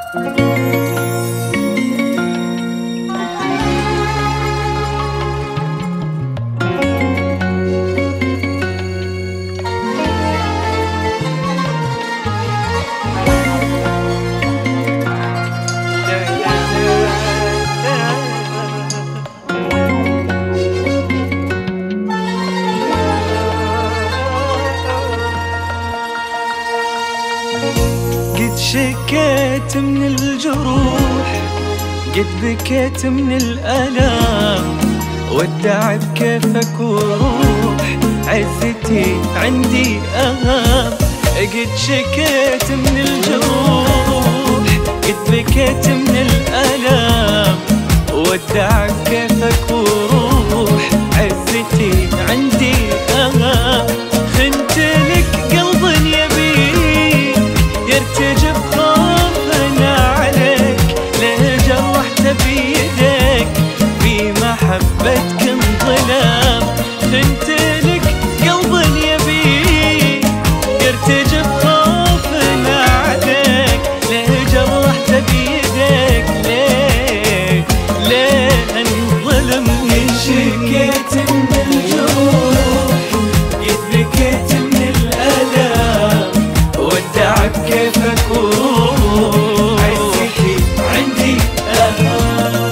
قد شكيت من الجروح، قد بكيت من الألام، ودع بكيفك وروح، عزتي عندي أهم. قد شكيت من الجروح، قد بكيت من الألام، ودع بكيفك وروح، عزتي عندي أهم. خنت لك قلب يبيك يرتجف خوفنا عليك، ليه جرحت بيدك في محبتك انظلام. خنت لك قلب يبيك يرتجف خوفنا عليك، ليه جرحت بيدك، ليه انظلم. شكيت من الجروح، قد بكيت من الألام، ودع بكيفك وروح، عزتي عندي أهم.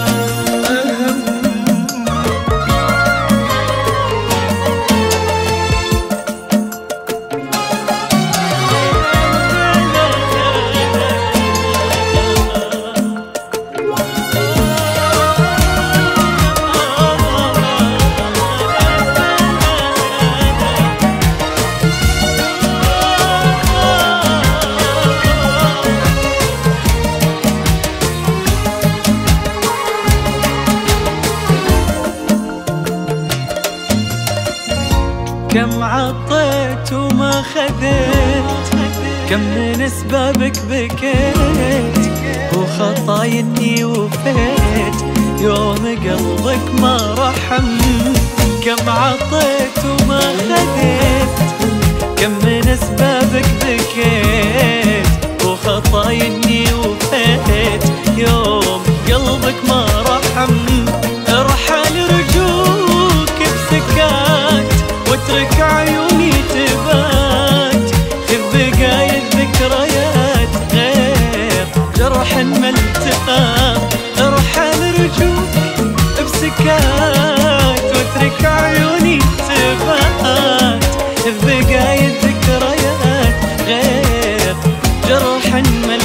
كم عطيت وما خذيت، كم من اسبابك بكيت، وخطايا اني وفيت يوم قلبك ما رحم. كم عطيت وما خذيت، كم من اسبابك بكيت، وخطايا اني وفيت يوم قلبك ما رحم. ارحل رجوك بسكات، واترك عيوني تبات، خذ بقايا الذكريات غير جرح ما التئام. ارحل رجوك بسكات، واترك عيوني تبات، خذ بقايا الذكريات غير جرح ما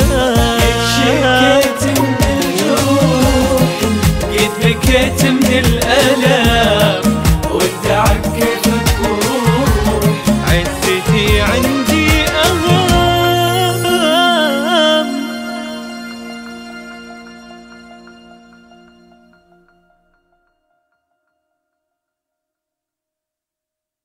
التئام. شكيت من الجروح، قد بكيت من